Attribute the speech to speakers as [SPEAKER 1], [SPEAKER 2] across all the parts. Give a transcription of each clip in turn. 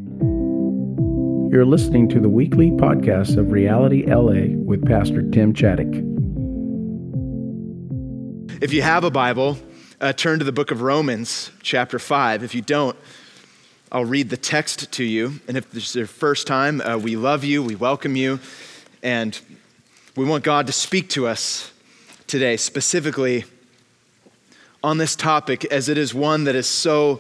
[SPEAKER 1] You're listening to the weekly podcast of Reality LA with Pastor Tim Chaddick.
[SPEAKER 2] If you have a Bible, turn to the book of Romans, chapter 5. If you don't, I'll read the text to you. And if this is your first time, we love you, we welcome you, and we want God to speak to us today, specifically on this topic, as it is one that is so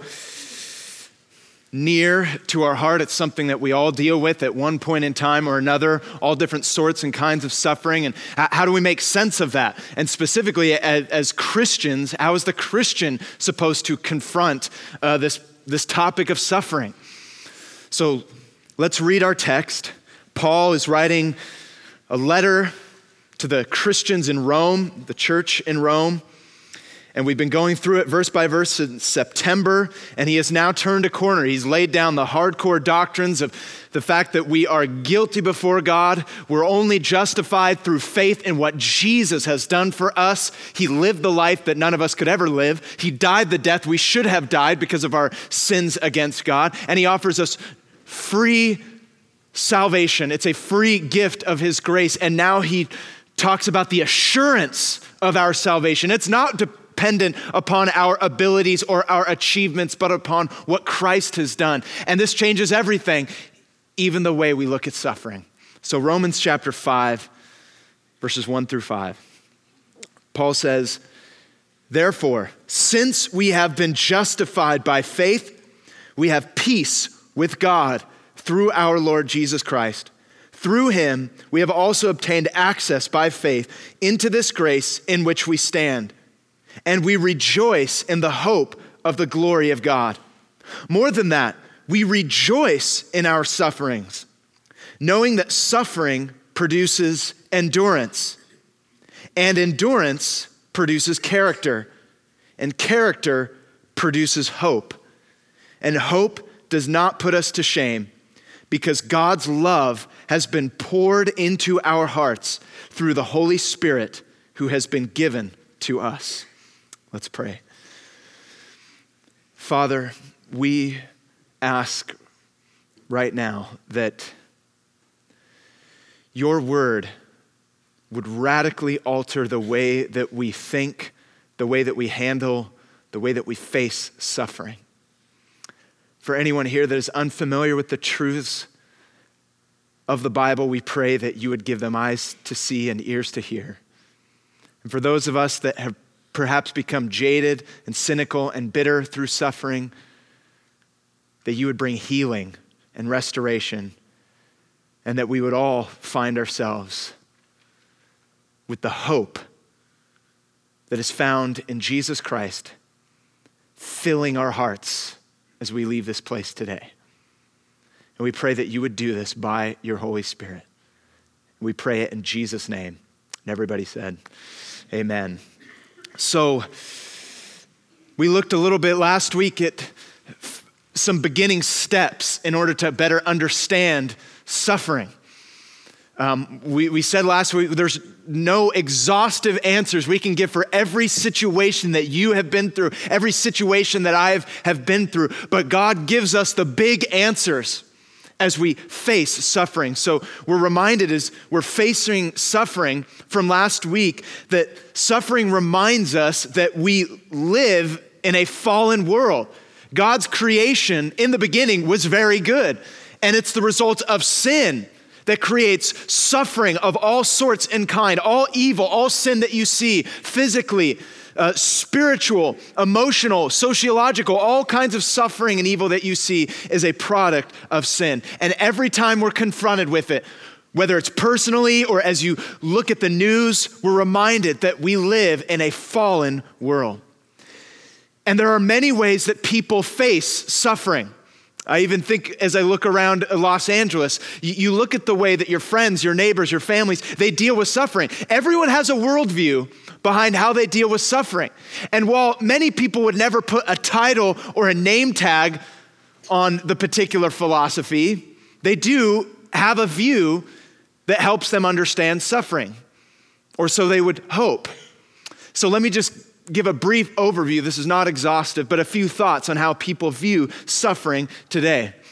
[SPEAKER 2] near to our heart. It's something that we all deal with at one point in time or another, all different sorts and kinds of suffering. And how do we make sense of that? And specifically, as Christians, how is the Christian supposed to confront this topic of suffering? So let's read our text. Paul is writing a letter to the Christians in Rome, the church in Rome. And we've been going through it verse by verse since September, and he has now turned a corner. He's laid down the hardcore doctrines of the fact that we are guilty before God. We're only justified through faith in what Jesus has done for us. He lived the life that none of us could ever live. He died the death we should have died because of our sins against God. And he offers us free salvation. It's a free gift of his grace. And now he talks about the assurance of our salvation. It's not dependent upon our abilities or our achievements, but upon what Christ has done. And this changes everything, even the way we look at suffering. So Romans chapter 5, verses 1 through 5. Paul says, "Therefore, since we have been justified by faith, we have peace with God through our Lord Jesus Christ. Through him, we have also obtained access by faith into this grace in which we stand. And we rejoice in the hope of the glory of God. More than that, we rejoice in our sufferings, knowing that suffering produces endurance, and endurance produces character, and character produces hope. And hope does not put us to shame, because God's love has been poured into our hearts through the Holy Spirit who has been given to us." Let's pray. Father, we ask right now that your word would radically alter the way that we think, the way that we handle, the way that we face suffering. For anyone here that is unfamiliar with the truths of the Bible, we pray that you would give them eyes to see and ears to hear. And for those of us that have perhaps become jaded and cynical and bitter through suffering, that you would bring healing and restoration, and that we would all find ourselves with the hope that is found in Jesus Christ, filling our hearts as we leave this place today. And we pray that you would do this by your Holy Spirit. We pray it in Jesus' name. And everybody said, amen. So we looked a little bit last week at some beginning steps in order to better understand suffering. We said last week there's no exhaustive answers we can give for every situation that you have been through, every situation that I have been through, but God gives us the big answers as we face suffering. So we're reminded as we're facing suffering from last week that suffering reminds us that we live in a fallen world. God's creation in the beginning was very good, and it's the result of sin that creates suffering of all sorts and kind, all evil, all sin that you see physically, spiritual, emotional, sociological, all kinds of suffering and evil that you see is a product of sin. And every time we're confronted with it, whether it's personally or as you look at the news, we're reminded that we live in a fallen world. And there are many ways that people face suffering. I even think as I look around Los Angeles, you look at the way that your friends, your neighbors, your families, they deal with suffering. Everyone has a worldview behind how they deal with suffering. And while many people would never put a title or a name tag on the particular philosophy, they do have a view that helps them understand suffering, or so they would hope. So let me just give a brief overview. This is not exhaustive, but a few thoughts on how people view suffering today.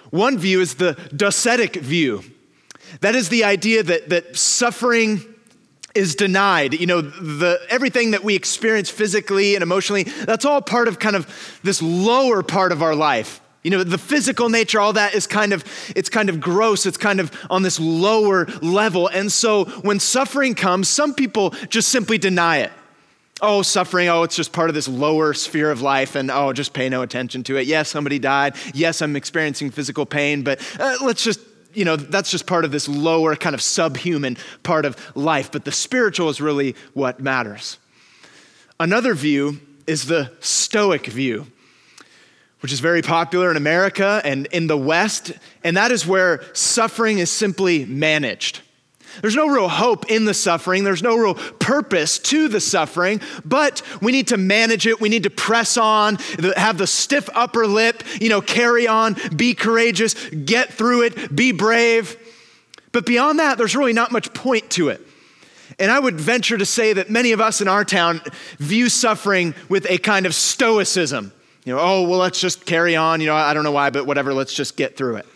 [SPEAKER 2] One view is the docetic view. That is the idea that suffering is denied. Everything that we experience physically and emotionally, that's all part of kind of this lower part of our life. The physical nature, all that is kind of gross. It's kind of on this lower level. And so when suffering comes, some people just simply deny it. Oh, suffering, it's just part of this lower sphere of life, and just pay no attention to it. Yes, somebody died. Yes, I'm experiencing physical pain, but let's just, that's just part of this lower kind of subhuman part of life. But the spiritual is really what matters. Another view is the Stoic view, which is very popular in America and in the West, and that is where suffering is simply managed. There's no real hope in the suffering. There's no real purpose to the suffering, but we need to manage it. We need to press on, have the stiff upper lip, carry on, be courageous, get through it, be brave. But beyond that, there's really not much point to it. And I would venture to say that many of us in our town view suffering with a kind of stoicism. Let's just carry on. I don't know why, but whatever, let's just get through it.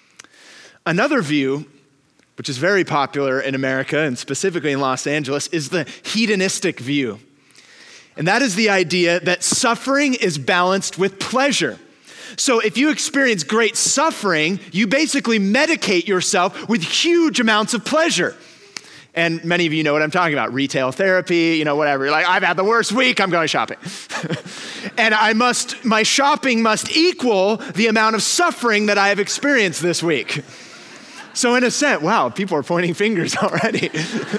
[SPEAKER 2] Another view, which is very popular in America and specifically in Los Angeles, is the hedonistic view. And that is the idea that suffering is balanced with pleasure. So if you experience great suffering, you basically medicate yourself with huge amounts of pleasure. And many of you know what I'm talking about, retail therapy, whatever. You're like, I've had the worst week, I'm going shopping. And my shopping must equal the amount of suffering that I have experienced this week. So in a sense, wow, people are pointing fingers already.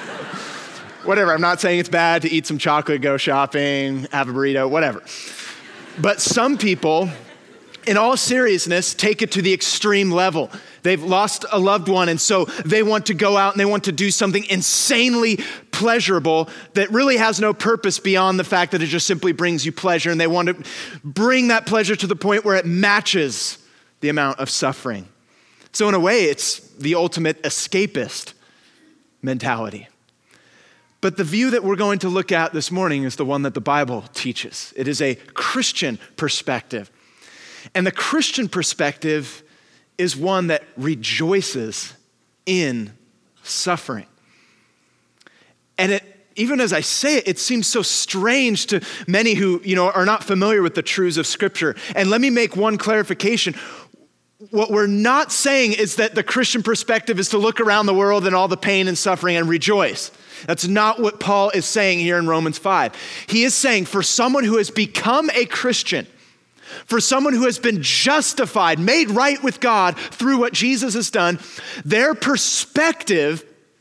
[SPEAKER 2] Whatever, I'm not saying it's bad to eat some chocolate, go shopping, have a burrito, whatever. But some people, in all seriousness, take it to the extreme level. They've lost a loved one, and so they want to go out and they want to do something insanely pleasurable that really has no purpose beyond the fact that it just simply brings you pleasure, and they want to bring that pleasure to the point where it matches the amount of suffering. So in a way, it's the ultimate escapist mentality. But the view that we're going to look at this morning is the one that the Bible teaches. It is a Christian perspective. And the Christian perspective is one that rejoices in suffering. And even as I say it, it seems so strange to many who, are not familiar with the truths of Scripture. And let me make one clarification. What we're not saying is that the Christian perspective is to look around the world and all the pain and suffering and rejoice. That's not what Paul is saying here in Romans 5. He is saying for someone who has become a Christian, for someone who has been justified, made right with God through what Jesus has done, their perspective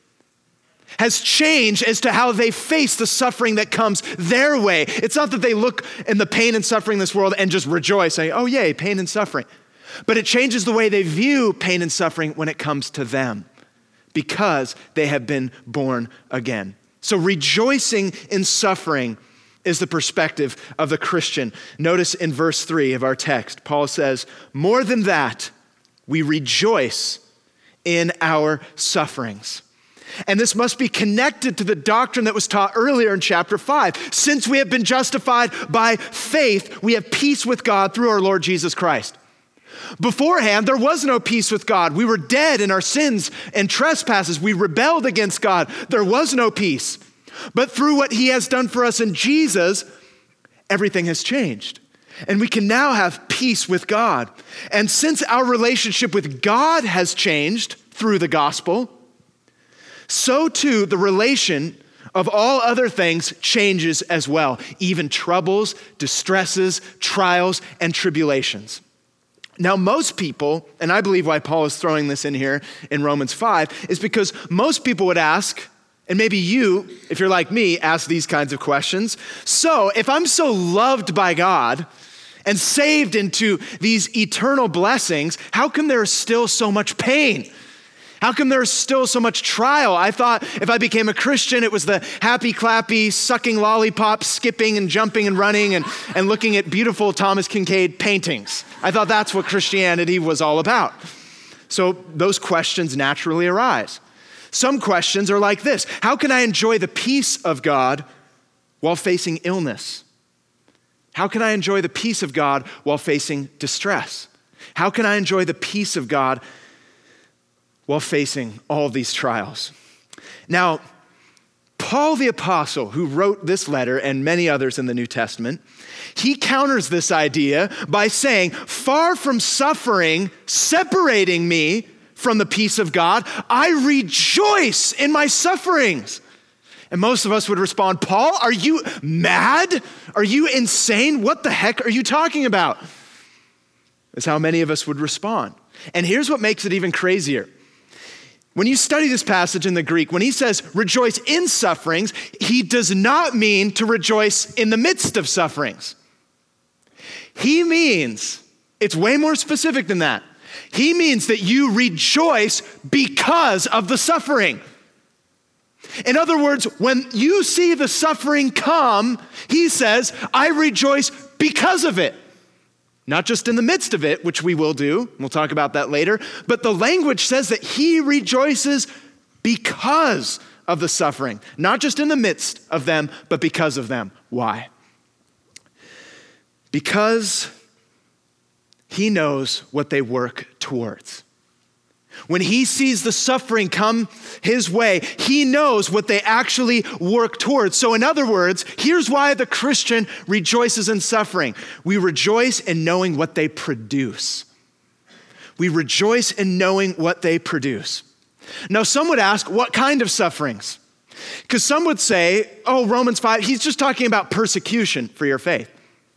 [SPEAKER 2] has changed as to how they face the suffering that comes their way. It's not that they look in the pain and suffering in this world and just rejoice, saying, oh yay, pain and suffering. But it changes the way they view pain and suffering when it comes to them because they have been born again. So rejoicing in suffering is the perspective of the Christian. Notice in verse 3 of our text, Paul says, more than that, we rejoice in our sufferings. And this must be connected to the doctrine that was taught earlier in chapter 5. Since we have been justified by faith, we have peace with God through our Lord Jesus Christ. Beforehand, there was no peace with God. We were dead in our sins and trespasses. We rebelled against God. There was no peace. But through what he has done for us in Jesus, everything has changed. And we can now have peace with God. And since our relationship with God has changed through the gospel, so too the relation of all other things changes as well. Even troubles, distresses, trials, and tribulations. Now, most people, and I believe why Paul is throwing this in here in Romans 5, is because most people would ask, and maybe you, if you're like me, ask these kinds of questions. So, if I'm so loved by God and saved into these eternal blessings, how come there is still so much pain? How come there's still so much trial? I thought if I became a Christian, it was the happy, clappy, sucking lollipops, skipping and jumping and running and looking at beautiful Thomas Kinkade paintings. I thought that's what Christianity was all about. So those questions naturally arise. Some questions are like this. How can I enjoy the peace of God while facing illness? How can I enjoy the peace of God while facing distress? How can I enjoy the peace of God while facing all these trials? Now, Paul the Apostle, who wrote this letter and many others in the New Testament, he counters this idea by saying, far from suffering separating me from the peace of God, I rejoice in my sufferings. And most of us would respond, Paul, are you mad? Are you insane? What the heck are you talking about? That's how many of us would respond. And here's what makes it even crazier. When you study this passage in the Greek, when he says rejoice in sufferings, he does not mean to rejoice in the midst of sufferings. He means, it's way more specific than that. He means that you rejoice because of the suffering. In other words, when you see the suffering come, he says, I rejoice because of it. Not just in the midst of it, which we will do. We'll talk about that later. But the language says that he rejoices because of the suffering. Not just in the midst of them, but because of them. Why? Because he knows what they work towards. When he sees the suffering come his way, he knows what they actually work towards. So in other words, here's why the Christian rejoices in suffering. We rejoice in knowing what they produce. We rejoice in knowing what they produce. Now, some would ask, what kind of sufferings? Because some would say, oh, Romans 5, he's just talking about persecution for your faith.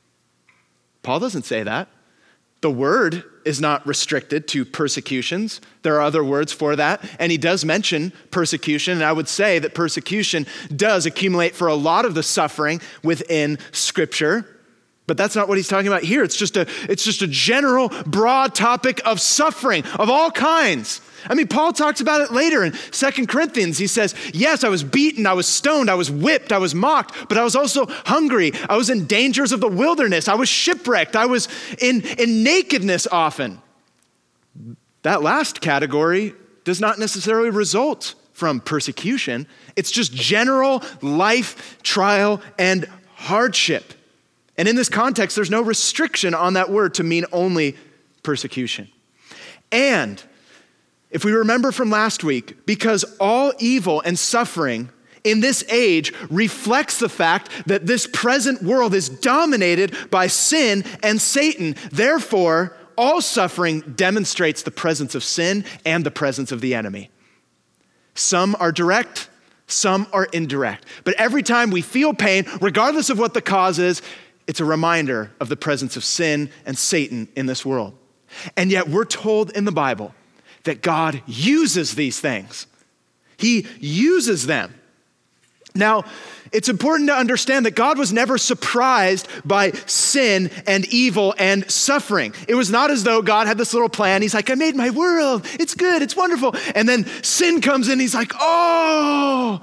[SPEAKER 2] Paul doesn't say that. The word is not restricted to persecutions. There are other words for that. And he does mention persecution. And I would say that persecution does accumulate for a lot of the suffering within Scripture. But that's not what he's talking about here. It's just a general, broad topic of suffering of all kinds. I mean, Paul talks about it later in 2 Corinthians. He says, yes, I was beaten, I was stoned, I was whipped, I was mocked, but I was also hungry. I was in dangers of the wilderness. I was shipwrecked. I was in nakedness often. That last category does not necessarily result from persecution. It's just general life, trial, and hardship. And in this context, there's no restriction on that word to mean only persecution. And if we remember from last week, because all evil and suffering in this age reflects the fact that this present world is dominated by sin and Satan. Therefore, all suffering demonstrates the presence of sin and the presence of the enemy. Some are direct, some are indirect. But every time we feel pain, regardless of what the cause is, it's a reminder of the presence of sin and Satan in this world. And yet we're told in the Bible that God uses these things. He uses them. Now, it's important to understand that God was never surprised by sin and evil and suffering. It was not as though God had this little plan. He's like, I made my world. It's good. It's wonderful. And then sin comes in. He's like, oh.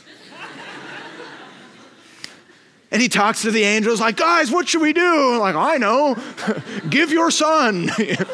[SPEAKER 2] And he talks to the angels like, guys, what should we do? I'm like, I know. Give your son.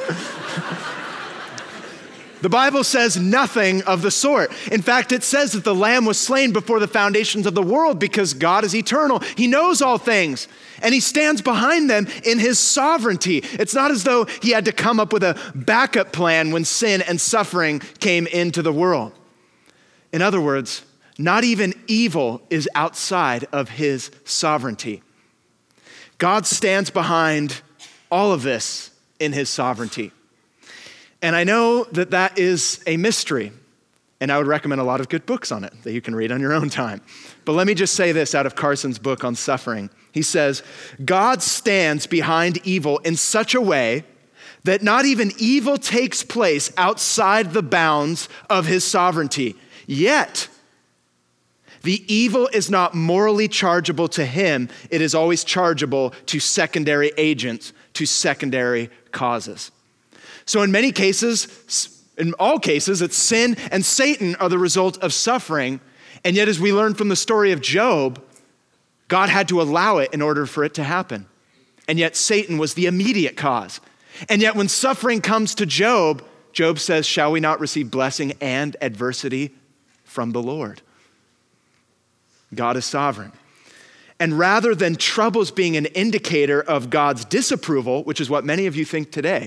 [SPEAKER 2] The Bible says nothing of the sort. In fact, it says that the Lamb was slain before the foundations of the world because God is eternal. He knows all things, and he stands behind them in his sovereignty. It's not as though he had to come up with a backup plan when sin and suffering came into the world. In other words, not even evil is outside of his sovereignty. God stands behind all of this in his sovereignty. And I know that that is a mystery, and I would recommend a lot of good books on it that you can read on your own time. But let me just say this out of Carson's book on suffering. He says, God stands behind evil in such a way that not even evil takes place outside the bounds of his sovereignty. Yet, the evil is not morally chargeable to him. It is always chargeable to secondary agents, to secondary causes. So in many cases, in all cases, it's sin and Satan are the result of suffering. And yet, as we learn from the story of Job, God had to allow it in order for it to happen. And yet Satan was the immediate cause. And yet when suffering comes to Job, Job says, shall we not receive blessing and adversity from the Lord? God is sovereign. And rather than troubles being an indicator of God's disapproval, which is what many of you think today,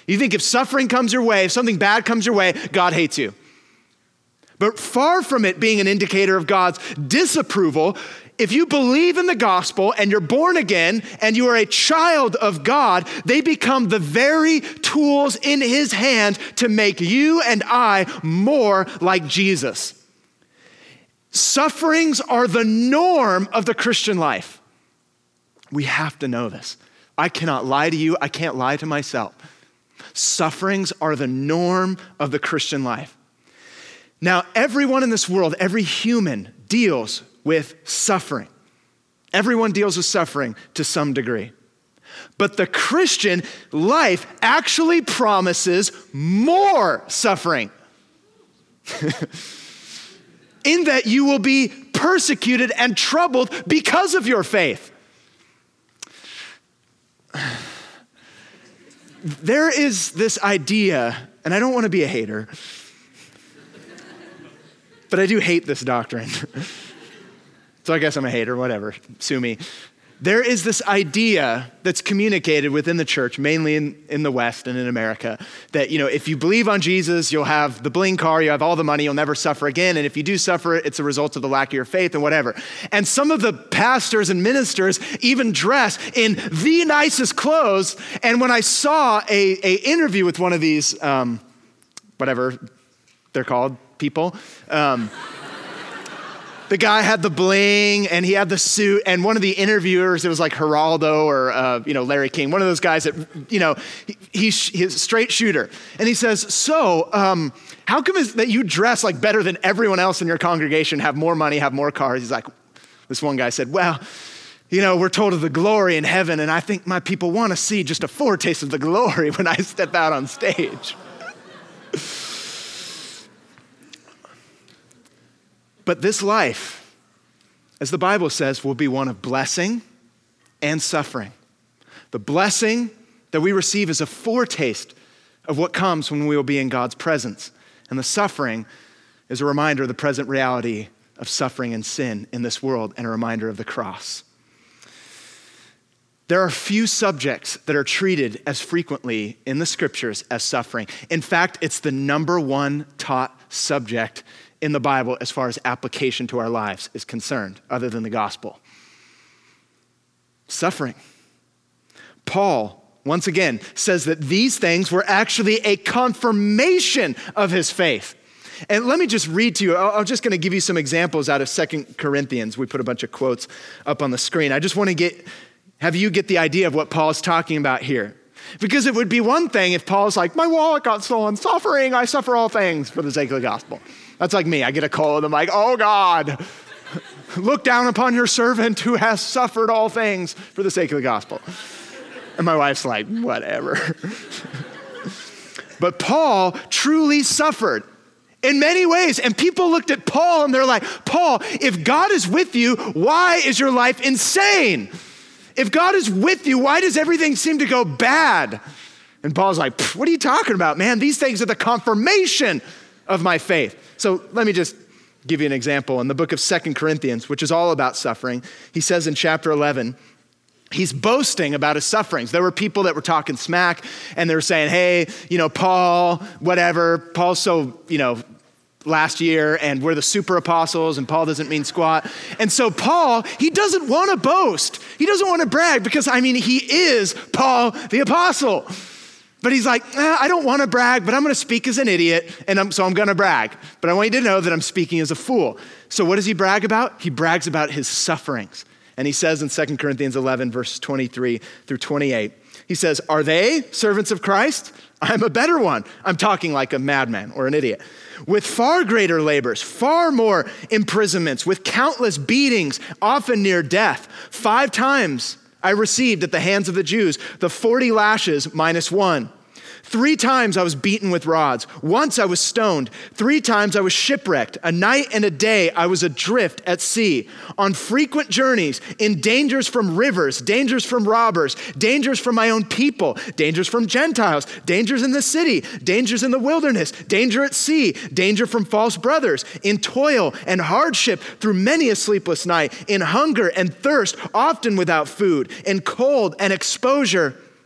[SPEAKER 2] You think if suffering comes your way, if something bad comes your way, God hates you. But far from it being an indicator of God's disapproval, if you believe in the gospel and you're born again and you are a child of God, they become the very tools in his hand to make you and I more like Jesus. Sufferings are the norm of the Christian life. We have to know this. I cannot lie to you. I can't lie to myself. Sufferings are the norm of the Christian life. Now, everyone in this world, every human deals with suffering. Everyone deals with suffering to some degree. But the Christian life actually promises more suffering. In that you will be persecuted and troubled because of your faith. There is this idea, and I don't want to be a hater, but I do hate this doctrine. So I guess I'm a hater, whatever, sue me. There is this idea that's communicated within the church, mainly in the West and in America, that, if you believe on Jesus, you'll have the bling car, you have all the money, you'll never suffer again. And if you do suffer, it's a result of the lack of your faith and whatever. And some of the pastors and ministers even dress in the nicest clothes. And when I saw a interview with one of these, whatever they're called, people, the guy had the bling and he had the suit, and one of the interviewers, it was like Geraldo or Larry King, one of those guys that, he's a straight shooter. And he says, so how come is that you dress like better than everyone else in your congregation, have more money, have more cars? He's like, this one guy said, well, we're told of the glory in heaven, and I think my people want to see just a foretaste of the glory when I step out on stage. But this life, as the Bible says, will be one of blessing and suffering. The blessing that we receive is a foretaste of what comes when we will be in God's presence. And the suffering is a reminder of the present reality of suffering and sin in this world, and a reminder of the cross. There are few subjects that are treated as frequently in the scriptures as suffering. In fact, it's the number one taught subject in the Bible as far as application to our lives is concerned, other than the gospel. Suffering. Paul, once again, says that these things were actually a confirmation of his faith. And let me just read to you, I'm just gonna give you some examples out of 2 Corinthians. We put a bunch of quotes up on the screen. I just wanna have you get the idea of what Paul's talking about here. Because it would be one thing if Paul's like, my wallet got stolen, suffering, I suffer all things for the sake of the gospel. That's like me. I get a call and I'm like, oh God, look down upon your servant who has suffered all things for the sake of the gospel. And my wife's like, whatever. But Paul truly suffered in many ways. And people looked at Paul and they're like, Paul, if God is with you, why is your life insane? If God is with you, why does everything seem to go bad? And Paul's like, what are you talking about, man? These things are the confirmation of my faith. So let me just give you an example. In the book of 2 Corinthians, which is all about suffering, he says in chapter 11, he's boasting about his sufferings. There were people that were talking smack and they were saying, hey, Paul, whatever, Paul's so, last year and we're the super apostles and Paul doesn't mean squat. And so Paul, he doesn't want to boast. He doesn't want to brag because he is Paul the apostle. But he's like, I don't want to brag, but I'm going to speak as an idiot, and so I'm going to brag. But I want you to know that I'm speaking as a fool. So what does he brag about? He brags about his sufferings. And he says in 2 Corinthians 11, verses 23 through 28, he says, are they servants of Christ? I'm a better one. I'm talking like a madman or an idiot. With far greater labors, far more imprisonments, with countless beatings, often near death. 5 times I received at the hands of the Jews the 40 lashes minus 1. 3 times I was beaten with rods. Once I was stoned. 3 times I was shipwrecked. A night and a day I was adrift at sea. On frequent journeys, in dangers from rivers, dangers from robbers, dangers from my own people, dangers from Gentiles, dangers in the city, dangers in the wilderness, danger at sea, danger from false brothers, in toil and hardship through many a sleepless night, in hunger and thirst, often without food, in cold and exposure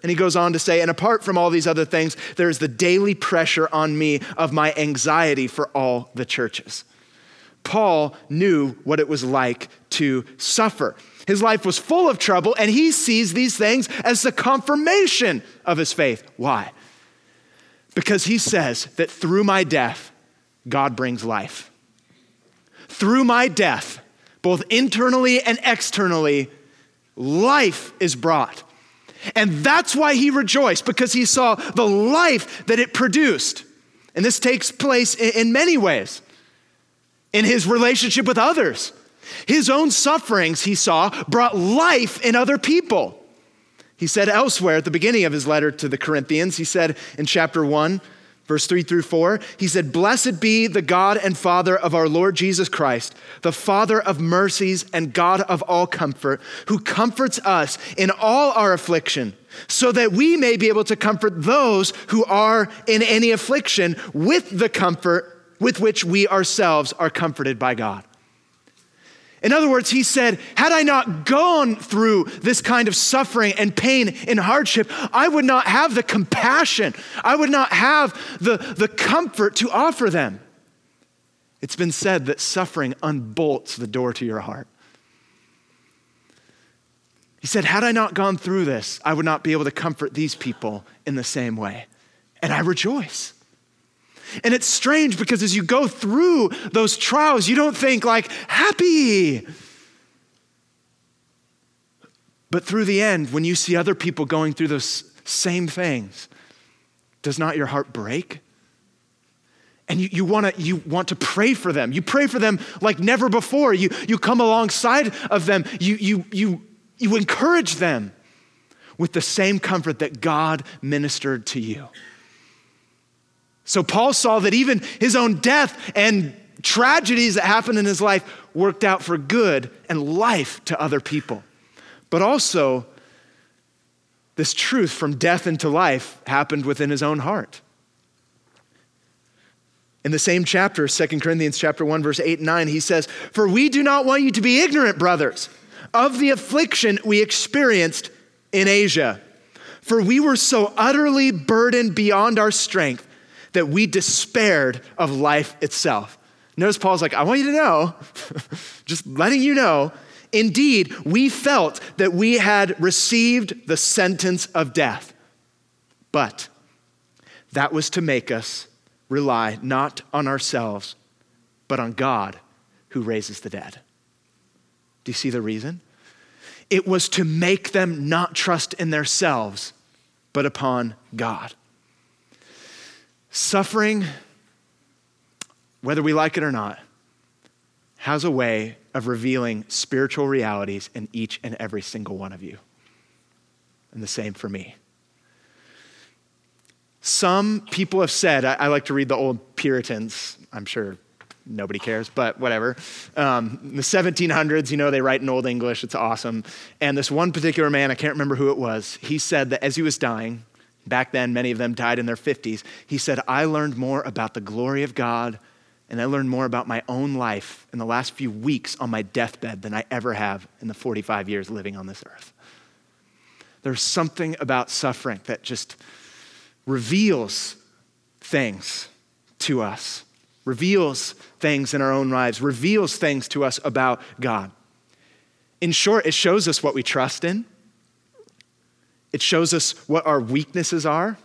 [SPEAKER 2] And he goes on to say, and apart from all these other things, there's the daily pressure on me of my anxiety for all the churches. Paul knew what it was like to suffer. His life was full of trouble, and he sees these things as the confirmation of his faith. Why? Because he says that through my death, God brings life. Through my death, both internally and externally, life is brought. And that's why he rejoiced, because he saw the life that it produced. And this takes place in many ways. In his relationship with others. His own sufferings, he saw, brought life in other people. He said elsewhere at the beginning of his letter to the Corinthians, he said in chapter 1, verse 3 through 4, he said, "Blessed be the God and Father of our Lord Jesus Christ, the Father of mercies and God of all comfort, who comforts us in all our affliction, so that we may be able to comfort those who are in any affliction with the comfort with which we ourselves are comforted by God." In other words, he said, had I not gone through this kind of suffering and pain and hardship, I would not have the compassion. I would not have the comfort to offer them. It's been said that suffering unbolts the door to your heart. He said, had I not gone through this, I would not be able to comfort these people in the same way. And I rejoice. And it's strange because as you go through those trials, you don't think like happy. But through the end, when you see other people going through those same things, does not your heart break? And you want to pray for them. You pray for them like never before. You come alongside of them. You encourage them with the same comfort that God ministered to you. So Paul saw that even his own death and tragedies that happened in his life worked out for good and life to other people. But also, this truth from death into life happened within his own heart. In the same chapter, 2 Corinthians chapter 1, verse 8 and 9, he says, "For we do not want you to be ignorant, brothers, of the affliction we experienced in Asia. For we were so utterly burdened beyond our strength that we despaired of life itself." Notice Paul's like, I want you to know, just letting you know, indeed, we felt that we had received the sentence of death. But that was to make us rely not on ourselves, but on God who raises the dead. Do you see the reason? It was to make them not trust in themselves, but upon God. Suffering, whether we like it or not, has a way of revealing spiritual realities in each and every single one of you. And the same for me. Some people have said, I like to read the old Puritans, I'm sure nobody cares, but whatever. In the 1700s, they write in Old English, it's awesome. And this one particular man, I can't remember who it was, he said that as he was dying, back then, many of them died in their 50s. He said, I learned more about the glory of God, and I learned more about my own life in the last few weeks on my deathbed than I ever have in the 45 years living on this earth. There's something about suffering that just reveals things to us, reveals things in our own lives, reveals things to us about God. In short, it shows us what we trust in. It shows us what our weaknesses are.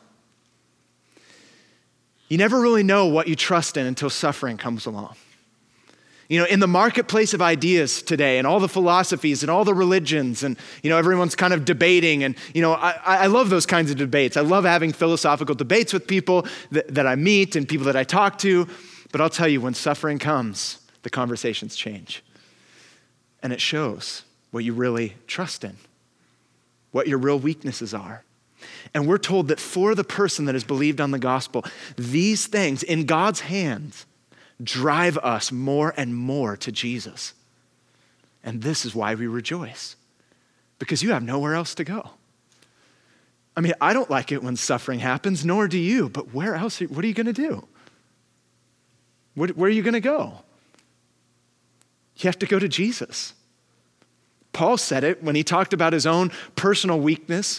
[SPEAKER 2] You never really know what you trust in until suffering comes along. In the marketplace of ideas today and all the philosophies and all the religions and, everyone's kind of debating and, I love those kinds of debates. I love having philosophical debates with people that I meet and people that I talk to. But I'll tell you, when suffering comes, the conversations change. And it shows what you really trust in, what your real weaknesses are. And we're told that for the person that has believed on the gospel, these things in God's hands drive us more and more to Jesus. And this is why we rejoice, because you have nowhere else to go. I don't like it when suffering happens, nor do you, but where else? What are you going to do? Where are you going to go? You have to go to Jesus. Paul said it when he talked about his own personal weakness,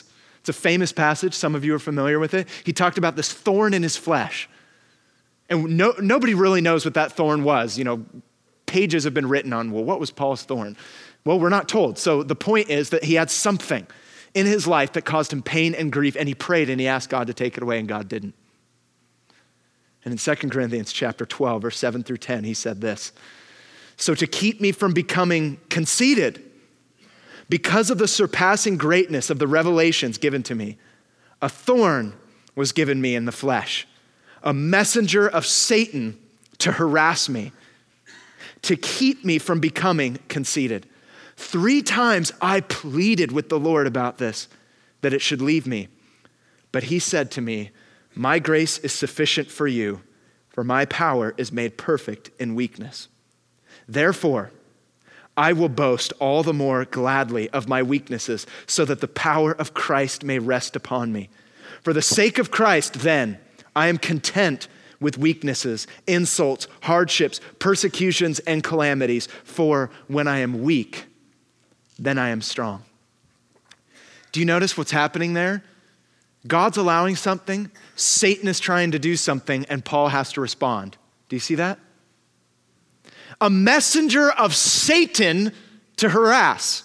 [SPEAKER 2] It's a famous passage. Some of you are familiar with it. He talked about this thorn in his flesh. And nobody really knows what that thorn was. Pages have been written on, well, what was Paul's thorn? Well, we're not told. So the point is that he had something in his life that caused him pain and grief, and he prayed and he asked God to take it away, and God didn't. And in 2 Corinthians chapter 12, verse 7 through 10, he said this: "So to keep me from becoming conceited, because of the surpassing greatness of the revelations given to me, a thorn was given me in the flesh, a messenger of Satan to harass me, to keep me from becoming conceited. 3 times I pleaded with the Lord about this, that it should leave me. But he said to me, 'My grace is sufficient for you, for my power is made perfect in weakness. Therefore, I will boast all the more gladly of my weaknesses, so that the power of Christ may rest upon me. For the sake of Christ, then, I am content with weaknesses, insults, hardships, persecutions, and calamities. For when I am weak, then I am strong.'" Do you notice what's happening there? God's allowing something, Satan is trying to do something, and Paul has to respond. Do you see that? A messenger of Satan to harass,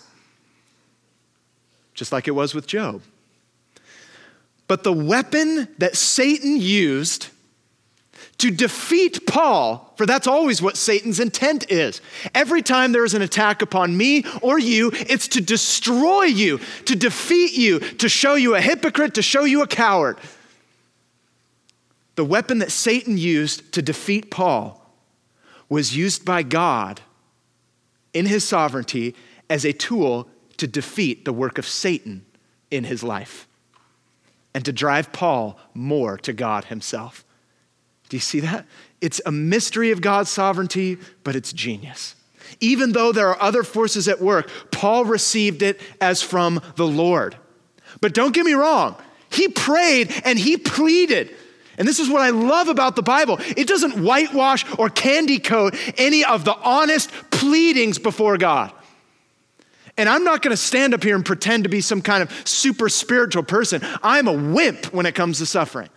[SPEAKER 2] just like it was with Job. But the weapon that Satan used to defeat Paul, for that's always what Satan's intent is. Every time there is an attack upon me or you, it's to destroy you, to defeat you, to show you a hypocrite, to show you a coward. The weapon that Satan used to defeat Paul was used by God in his sovereignty as a tool to defeat the work of Satan in his life and to drive Paul more to God himself. Do you see that? It's a mystery of God's sovereignty, but it's genius. Even though there are other forces at work, Paul received it as from the Lord. But don't get me wrong, he prayed and he pleaded. And this is what I love about the Bible. It doesn't whitewash or candy coat any of the honest pleadings before God. And I'm not going to stand up here and pretend to be some kind of super spiritual person. I'm a wimp when it comes to suffering.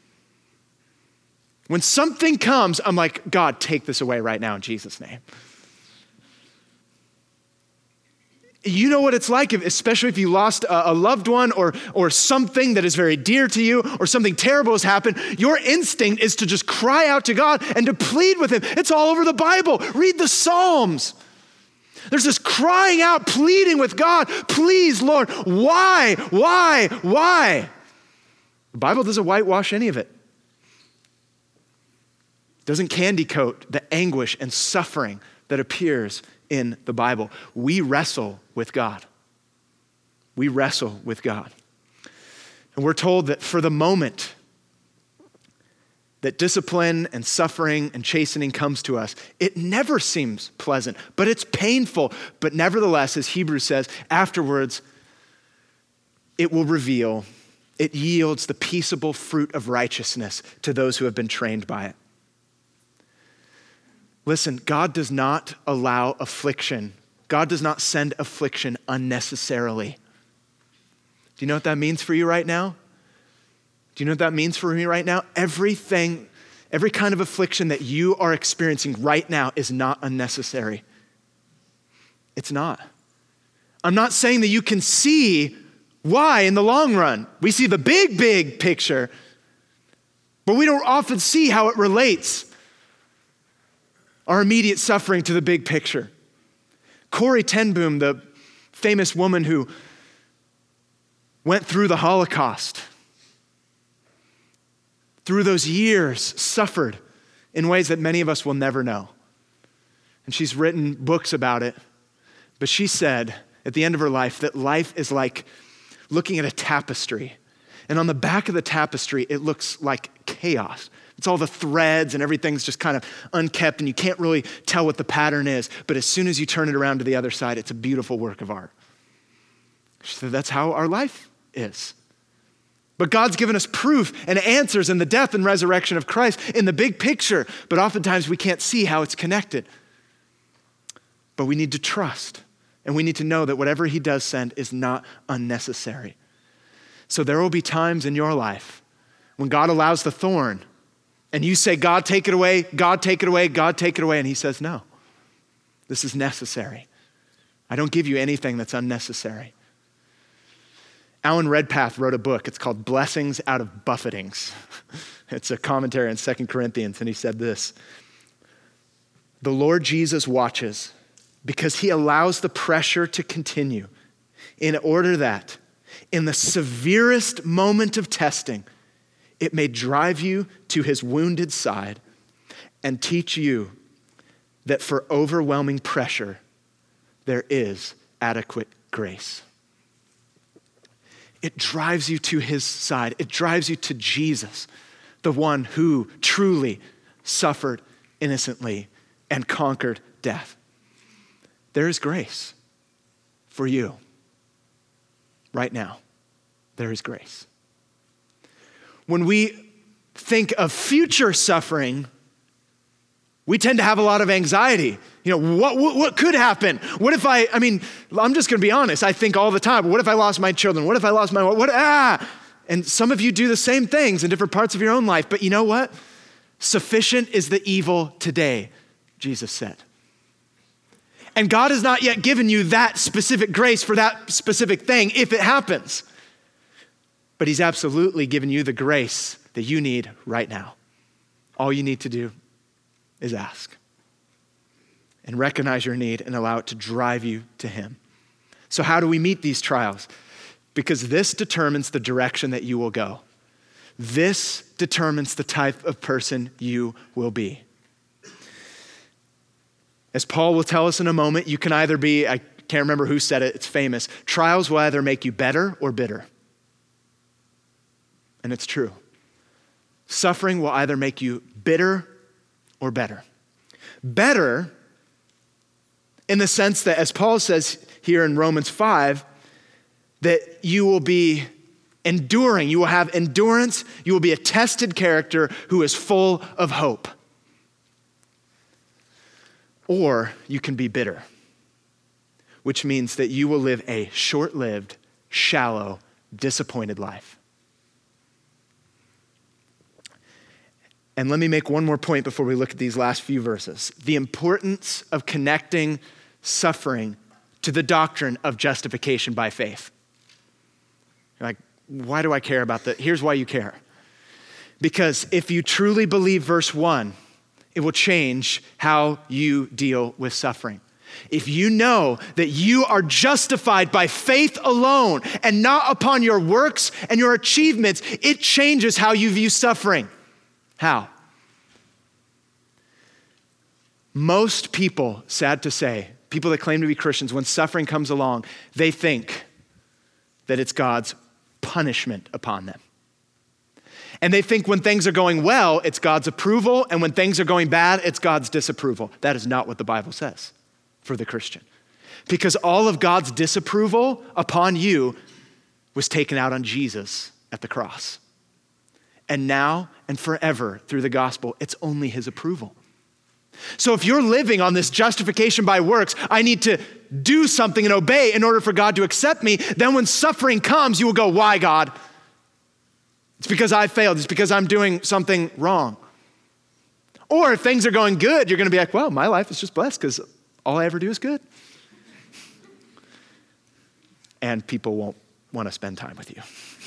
[SPEAKER 2] When something comes, I'm like, God, take this away right now in Jesus' name. You know what it's like, especially if you lost a loved one or something that is very dear to you, or something terrible has happened. Your instinct is to just cry out to God and to plead with him. It's all over the Bible. Read the Psalms. There's this crying out, pleading with God. Please, Lord, why? The Bible doesn't whitewash any of it. It doesn't candy coat the anguish and suffering that appears in the Bible. We wrestle with God. We wrestle with God. And we're told that for the moment that discipline and suffering and chastening comes to us, it never seems pleasant, but it's painful. But nevertheless, as Hebrews says, afterwards, it will reveal, it yields the peaceable fruit of righteousness to those who have been trained by it. Listen, God does not allow affliction. God does not send affliction unnecessarily. Do you know what that means for you right now? Do you know what that means for me right now? Every kind of affliction that you are experiencing right now is not unnecessary. It's not. I'm not saying that you can see why in the long run. We see the big picture, but we don't often see how it relates, our immediate suffering, to the big picture. Corrie ten Boom, the famous woman who went through the Holocaust, through those years, suffered in ways that many of us will never know. And she's written books about it. But she said at the end of her life that life is like looking at a tapestry. And on the back of the tapestry, it looks like chaos. It's all the threads and everything's just kind of unkept and you can't really tell what the pattern is. But as soon as you turn it around to the other side, it's a beautiful work of art. She said that's how our life is. But God's given us proof and answers in the death and resurrection of Christ in the big picture. But oftentimes we can't see how it's connected. But we need to trust. And we need to know that whatever he does send is not unnecessary. So there will be times in your life when God allows the thorn and you say, God, take it away, God, take it away, God, take it away. And he says, no, this is necessary. I don't give you anything that's unnecessary. Alan Redpath wrote a book. It's called Blessings Out of Buffetings. It's a commentary on 2 Corinthians, and he said this: the Lord Jesus watches because he allows the pressure to continue in order that in the severest moment of testing, it may drive you to his wounded side and teach you that for overwhelming pressure, there is adequate grace. It drives you to his side. It drives you to Jesus, the one who truly suffered innocently and conquered death. There is grace for you right now. There is grace. When we think of future suffering, we tend to have a lot of anxiety. You know, what could happen? What if I'm just gonna be honest, I think all the time, what if I lost my children? What if I lost And some of you do the same things in different parts of your own life, but you know what? Sufficient is the evil today, Jesus said. And God has not yet given you that specific grace for that specific thing if it happens. But he's absolutely given you the grace that you need right now. All you need to do is ask and recognize your need and allow it to drive you to him. So how do we meet these trials? Because this determines the direction that you will go. This determines the type of person you will be. As Paul will tell us in a moment, you can either be, I can't remember who said it, it's famous, trials will either make you better or bitter. And it's true. Suffering will either make you bitter or better. Better in the sense that, as Paul says here in Romans 5, that you will be enduring, you will have endurance, you will be a tested character who is full of hope. Or you can be bitter, which means that you will live a short-lived, shallow, disappointed life. And let me make one more point before we look at these last few verses. The importance of connecting suffering to the doctrine of justification by faith. You're like, why do I care about that? Here's why you care. Because if you truly believe verse 1, it will change how you deal with suffering. If you know that you are justified by faith alone and not upon your works and your achievements, it changes how you view suffering. How? Most people, sad to say, people that claim to be Christians, when suffering comes along, they think that it's God's punishment upon them. And they think when things are going well, it's God's approval, and when things are going bad, it's God's disapproval. That is not what the Bible says for the Christian. Because all of God's disapproval upon you was taken out on Jesus at the cross. And now and forever through the gospel, it's only his approval. So if you're living on this justification by works, I need to do something and obey in order for God to accept me, then when suffering comes, you will go, why, God? It's because I failed. It's because I'm doing something wrong. Or if things are going good, you're going to be like, well, my life is just blessed because all I ever do is good. And people won't want to spend time with you.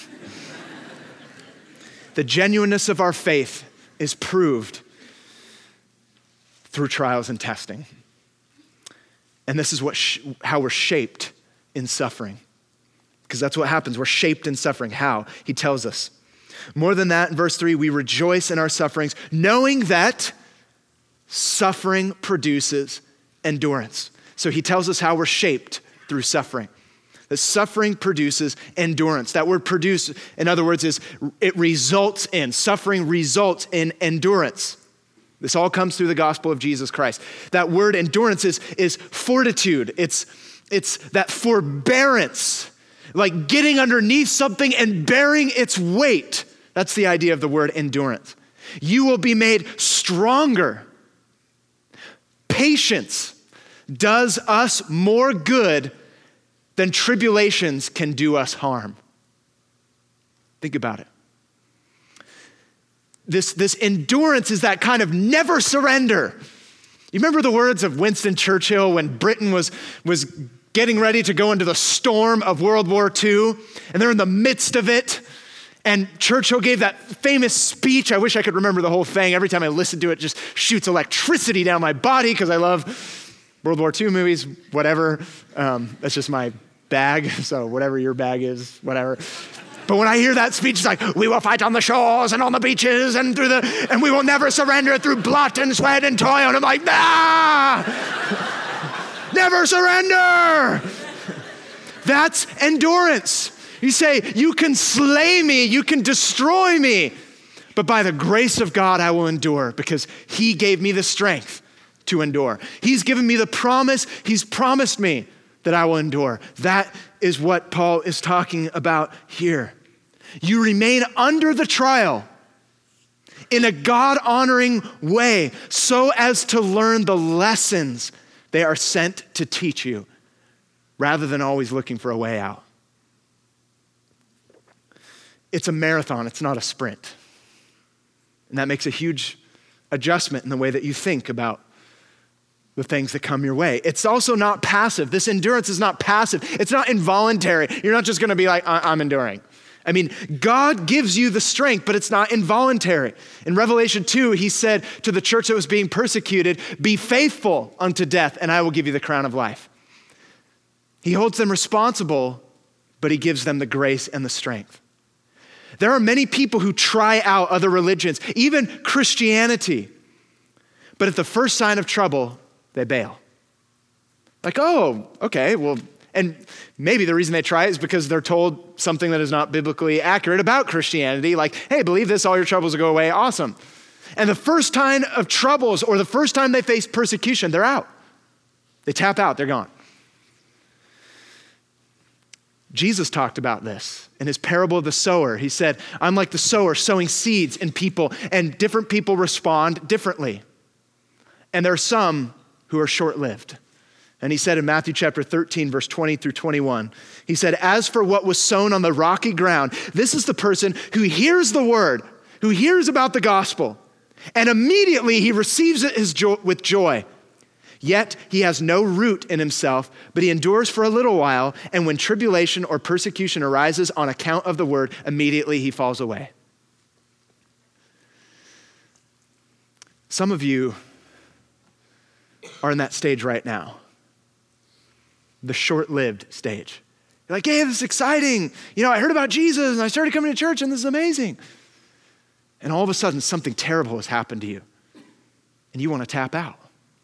[SPEAKER 2] The genuineness of our faith is proved through trials and testing. And this is how we're shaped in suffering. Because that's what happens. We're shaped in suffering. How? He tells us. More than that, in verse 3, we rejoice in our sufferings, knowing that suffering produces endurance. So he tells us how we're shaped through suffering. That suffering produces endurance. That word produce, in other words, is it results in, suffering results in endurance. This all comes through the gospel of Jesus Christ. That word endurance is fortitude. It's that forbearance, like getting underneath something and bearing its weight. That's the idea of the word endurance. You will be made stronger. Patience does us more good than tribulations can do us harm. Think about it. This endurance is that kind of never surrender. You remember the words of Winston Churchill when Britain was getting ready to go into the storm of World War II, and they're in the midst of it, and Churchill gave that famous speech. I wish I could remember the whole thing. Every time I listen to it, it just shoots electricity down my body because I love World War II movies, whatever. That's just my bag, so whatever your bag is, whatever. But when I hear that speech, it's like, we will fight on the shores and on the beaches and and we will never surrender through blood and sweat and toil. And I'm like, nah, never surrender. That's endurance. You say, you can slay me, you can destroy me, but by the grace of God, I will endure because he gave me the strength to endure. He's given me the promise. He's promised me that I will endure. That is what Paul is talking about here. You remain under the trial in a God-honoring way so as to learn the lessons they are sent to teach you rather than always looking for a way out. It's a marathon, it's not a sprint. And that makes a huge adjustment in the way that you think about the things that come your way. It's also not passive. This endurance is not passive. It's not involuntary. You're not just gonna be like, I'm enduring. I mean, God gives you the strength, but it's not involuntary. In Revelation 2, he said to the church that was being persecuted, be faithful unto death, and I will give you the crown of life. He holds them responsible, but he gives them the grace and the strength. There are many people who try out other religions, even Christianity, but at the first sign of trouble, they bail. Like, oh, okay, well, and maybe the reason they try it is because they're told something that is not biblically accurate about Christianity, like, hey, believe this, all your troubles will go away, awesome. And the first time of troubles or the first time they face persecution, they're out. They tap out, they're gone. Jesus talked about this in his parable of the sower. He said, I'm like the sower sowing seeds in people, and different people respond differently. And there are some who are short-lived. And he said in Matthew chapter 13, verse 20 through 21, he said, as for what was sown on the rocky ground, this is the person who hears the word, who hears about the gospel, and immediately he receives it with joy. Yet he has no root in himself, but he endures for a little while, and when tribulation or persecution arises on account of the word, immediately he falls away. Some of you are in that stage right now, the short-lived stage. You're like, hey, this is exciting. You know, I heard about Jesus, and I started coming to church, and this is amazing. And all of a sudden, something terrible has happened to you, and you want to tap out.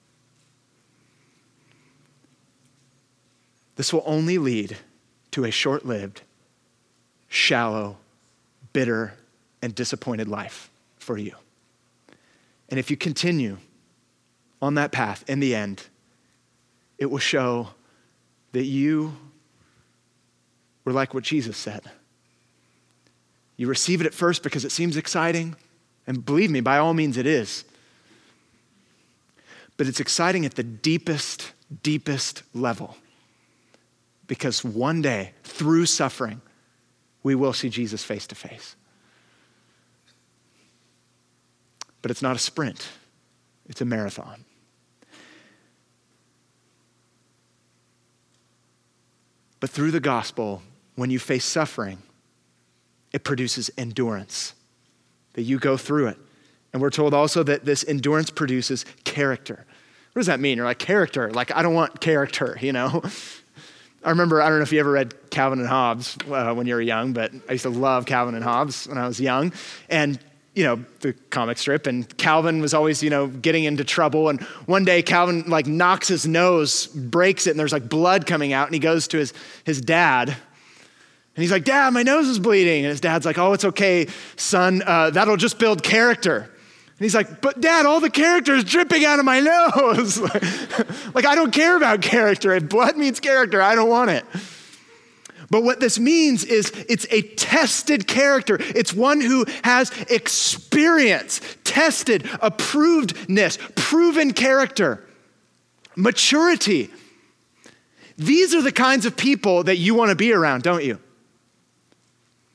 [SPEAKER 2] This will only lead to a short-lived, shallow, bitter, and disappointed life for you. And if you continue on that path, in the end, it will show that you were like what Jesus said. You receive it at first because it seems exciting, and believe me, by all means it is. But it's exciting at the deepest, deepest level. Because one day, through suffering, we will see Jesus face to face. But it's not a sprint, it's a marathon. But through the gospel, when you face suffering, it produces endurance, that you go through it. And we're told also that this endurance produces character. What does that mean? You're like, character, like I don't want character, you know? I remember, I don't know if you ever read Calvin and Hobbes when you were young, but I used to love Calvin and Hobbes when I was young. And, you know, the comic strip, and Calvin was always, you know, getting into trouble. And one day Calvin like knocks his nose, breaks it, and there's like blood coming out. And he goes to his dad. And he's like, Dad, my nose is bleeding. And his dad's like, oh, it's okay, son. That'll just build character. And he's like, but Dad, all the character is dripping out of my nose. Like, I don't care about character. If blood means character, I don't want it. But what this means is it's a tested character. It's one who has experience, tested, approvedness, proven character, maturity. These are the kinds of people that you want to be around, don't you?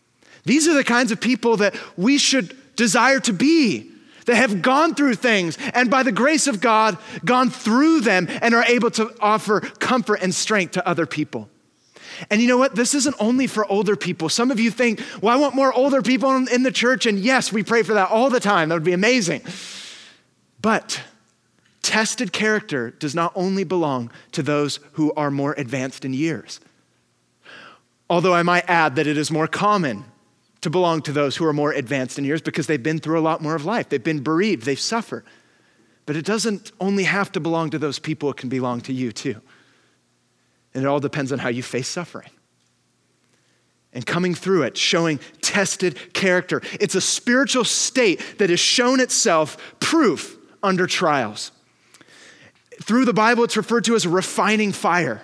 [SPEAKER 2] These are the kinds of people that we should desire to be, that have gone through things and by the grace of God, gone through them and are able to offer comfort and strength to other people. And you know what? This isn't only for older people. Some of you think, well, I want more older people in the church. And yes, we pray for that all the time. That would be amazing. But tested character does not only belong to those who are more advanced in years. Although I might add that it is more common to belong to those who are more advanced in years because they've been through a lot more of life. They've been bereaved, they've suffered. But it doesn't only have to belong to those people, it can belong to you too. And it all depends on how you face suffering. And coming through it, showing tested character. It's a spiritual state that has shown itself proof under trials. Through the Bible, it's referred to as a refining fire.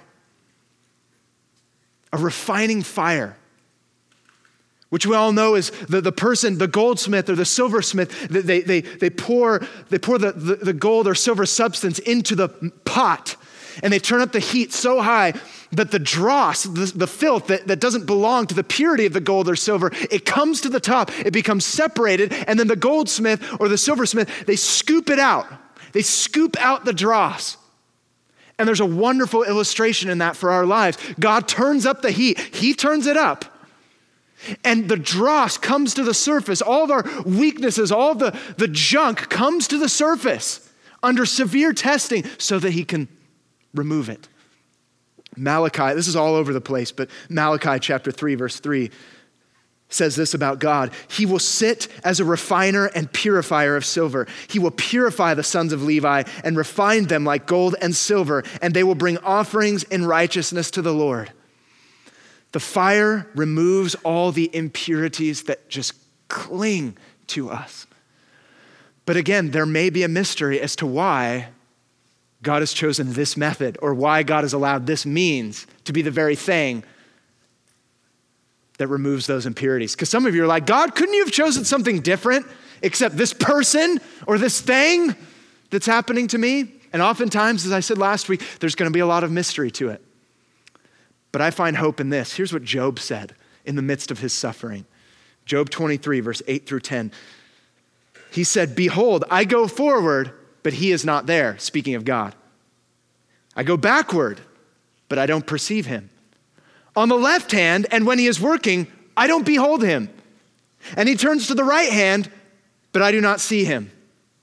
[SPEAKER 2] A refining fire, which we all know is the person, the goldsmith or the silversmith, they pour the gold or silver substance into the pot, and they turn up the heat so high that the dross, the filth that doesn't belong to the purity of the gold or silver, it comes to the top, it becomes separated, and then the goldsmith or the silversmith, they scoop it out. They scoop out the dross. And there's a wonderful illustration in that for our lives. God turns up the heat. He turns it up. And the dross comes to the surface. All of our weaknesses, all of the junk comes to the surface under severe testing so that he can remove it. Malachi, this is all over the place, but Malachi chapter 3, verse 3 says this about God. He will sit as a refiner and purifier of silver. He will purify the sons of Levi and refine them like gold and silver, and they will bring offerings in righteousness to the Lord. The fire removes all the impurities that just cling to us. But again, there may be a mystery as to why God has chosen this method or why God has allowed this means to be the very thing that removes those impurities. Because some of you are like, God, couldn't you have chosen something different except this person or this thing that's happening to me? And oftentimes, as I said last week, there's going to be a lot of mystery to it. But I find hope in this. Here's what Job said in the midst of his suffering. Job 23, verse 8 through 10. He said, behold, I go forward, but he is not there, speaking of God. I go backward, but I don't perceive him. On the left hand, and when he is working, I don't behold him. And he turns to the right hand, but I do not see him.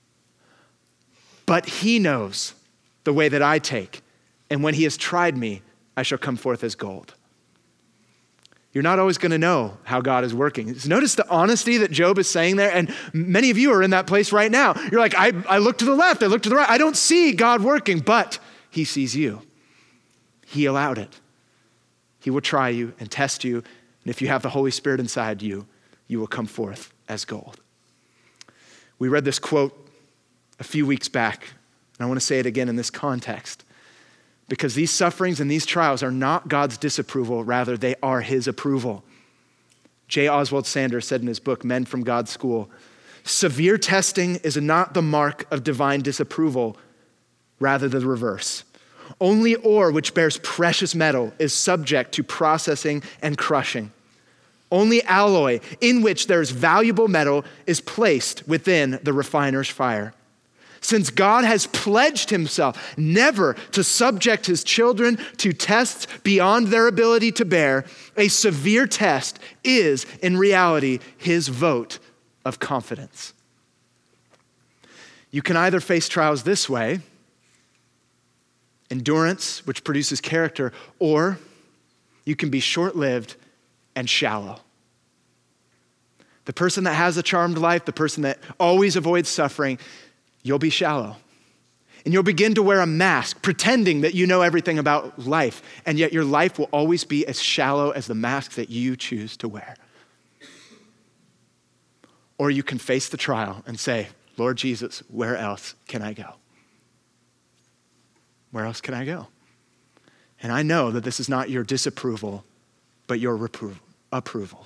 [SPEAKER 2] But he knows the way that I take, and when he has tried me, I shall come forth as gold. You're not always going to know how God is working. Notice the honesty that Job is saying there, and many of you are in that place right now. You're like, I look to the left, I look to the right. I don't see God working, but he sees you. He allowed it. He will try you and test you, and if you have the Holy Spirit inside you, you will come forth as gold. We read this quote a few weeks back, and I want to say it again in this context, because these sufferings and these trials are not God's disapproval, rather they are his approval. J. Oswald Sanders said in his book, Men from God's School, severe testing is not the mark of divine disapproval, rather the reverse. Only ore which bears precious metal is subject to processing and crushing. Only alloy in which there is valuable metal is placed within the refiner's fire. Since God has pledged himself never to subject his children to tests beyond their ability to bear, a severe test is in reality his vote of confidence. You can either face trials this way, endurance, which produces character, or you can be short-lived and shallow. The person that has a charmed life, the person that always avoids suffering, you'll be shallow. And you'll begin to wear a mask, pretending that you know everything about life, and yet your life will always be as shallow as the mask that you choose to wear. Or you can face the trial and say, Lord Jesus, where else can I go? Where else can I go? And I know that this is not your disapproval, but your approval.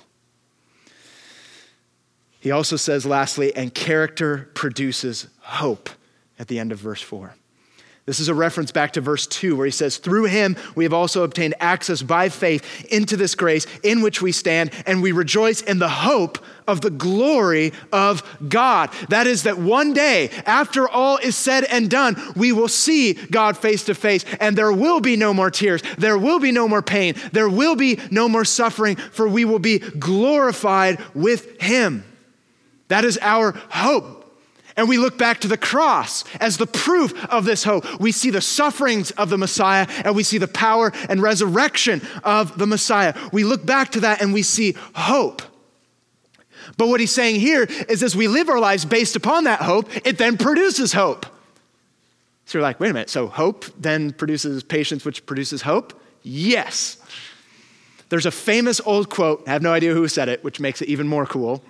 [SPEAKER 2] He also says, lastly, and character produces hope at the end of verse 4. This is a reference back to verse 2 where he says, through him we have also obtained access by faith into this grace in which we stand, and we rejoice in the hope of the glory of God. That is that one day, after all is said and done, we will see God face to face, and there will be no more tears. There will be no more pain. There will be no more suffering, for we will be glorified with him. That is our hope. And we look back to the cross as the proof of this hope. We see the sufferings of the Messiah, and we see the power and resurrection of the Messiah. We look back to that and we see hope. But what he's saying here is as we live our lives based upon that hope, it then produces hope. So you're like, wait a minute, so hope then produces patience, which produces hope? Yes. There's a famous old quote, I have no idea who said it, which makes it even more cool.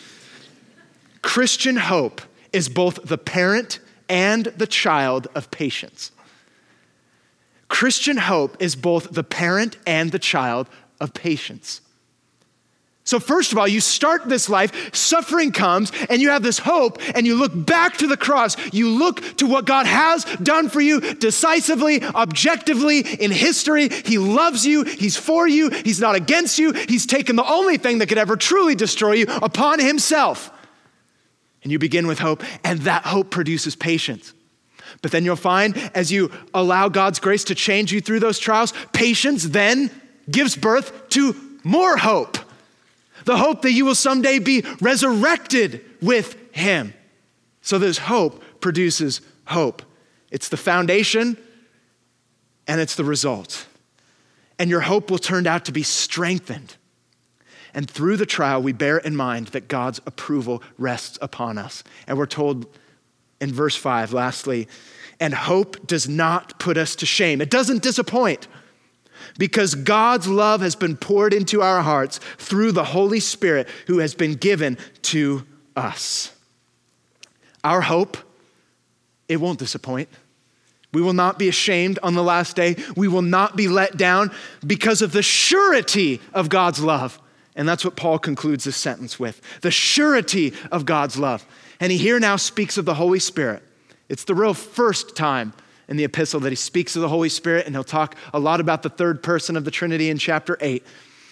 [SPEAKER 2] Christian hope is both the parent and the child of patience. Christian hope is both the parent and the child of patience. So first of all, you start this life, suffering comes, and you have this hope, and you look back to the cross. You look to what God has done for you decisively, objectively, in history. He loves you. He's for you. He's not against you. He's taken the only thing that could ever truly destroy you upon himself. And you begin with hope, and that hope produces patience. But then you'll find as you allow God's grace to change you through those trials, patience then gives birth to more hope. The hope that you will someday be resurrected with him. So this hope produces hope. It's the foundation and it's the result. And your hope will turn out to be strengthened. And through the trial, we bear in mind that God's approval rests upon us. And we're told in verse 5, lastly, and hope does not put us to shame. It doesn't disappoint because God's love has been poured into our hearts through the Holy Spirit who has been given to us. Our hope, it won't disappoint. We will not be ashamed on the last day. We will not be let down because of the surety of God's love. And that's what Paul concludes this sentence with, the surety of God's love. And he here now speaks of the Holy Spirit. It's the real first time in the epistle that he speaks of the Holy Spirit, and he'll talk a lot about the third person of the Trinity in chapter 8.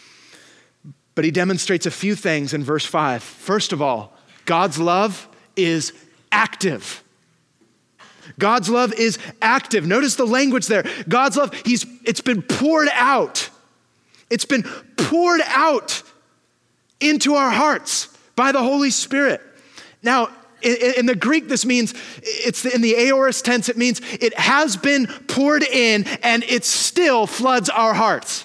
[SPEAKER 2] But he demonstrates a few things in verse 5. First of all, God's love is active. God's love is active. Notice the language there. God's love, it's been poured out. It's been poured out into our hearts by the Holy Spirit. Now, in the Greek, this means, it's in the aorist tense, it means it has been poured in and it still floods our hearts.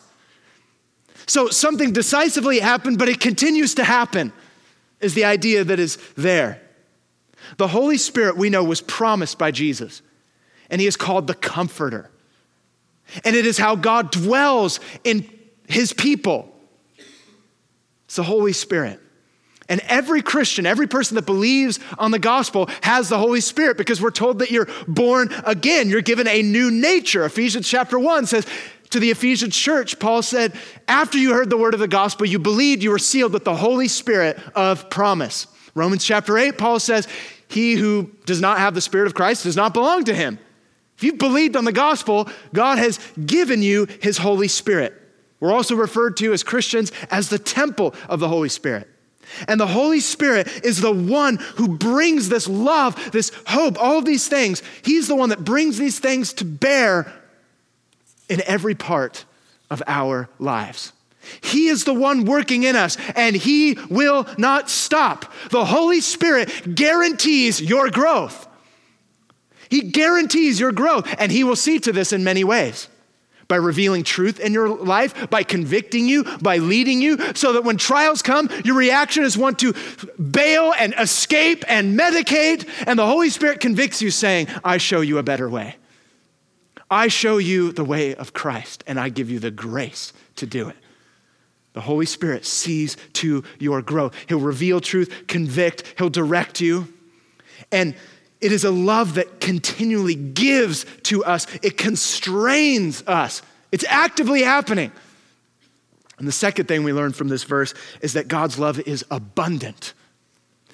[SPEAKER 2] So something decisively happened, but it continues to happen, is the idea that is there. The Holy Spirit, we know, was promised by Jesus, and he is called the Comforter. And it is how God dwells in his people. It's the Holy Spirit. And every Christian, every person that believes on the gospel has the Holy Spirit because we're told that you're born again. You're given a new nature. Ephesians chapter 1 says to the Ephesians church, Paul said, after you heard the word of the gospel, you believed, you were sealed with the Holy Spirit of promise. Romans chapter 8, Paul says, he who does not have the Spirit of Christ does not belong to him. If you've believed on the gospel, God has given you his Holy Spirit. We're also referred to as Christians as the temple of the Holy Spirit. And the Holy Spirit is the one who brings this love, this hope, all of these things. He's the one that brings these things to bear in every part of our lives. He is the one working in us, and he will not stop. The Holy Spirit guarantees your growth. He guarantees your growth, and he will see to this in many ways. By revealing truth in your life, by convicting you, by leading you, so that when trials come, your reaction is one to bail and escape and medicate, and the Holy Spirit convicts you saying, I show you a better way. I show you the way of Christ, and I give you the grace to do it. The Holy Spirit sees to your growth. He'll reveal truth, convict, he'll direct you. And it is a love that continually gives to us. It constrains us. It's actively happening. And the second thing we learn from this verse is that God's love is abundant.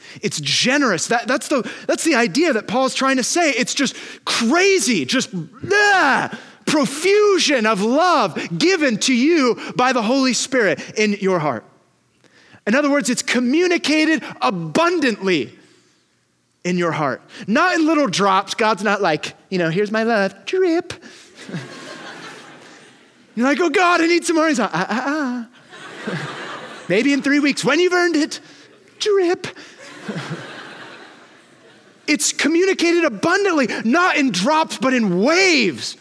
[SPEAKER 2] It's generous. That's the idea that Paul's trying to say. It's just crazy, just profusion of love given to you by the Holy Spirit in your heart. In other words, it's communicated abundantly in your heart. Not in little drops. God's not like, here's my love, drip. You're like, oh God, I need some more. He's like, Maybe in 3 weeks, when you've earned it, drip. It's communicated abundantly, not in drops, but in waves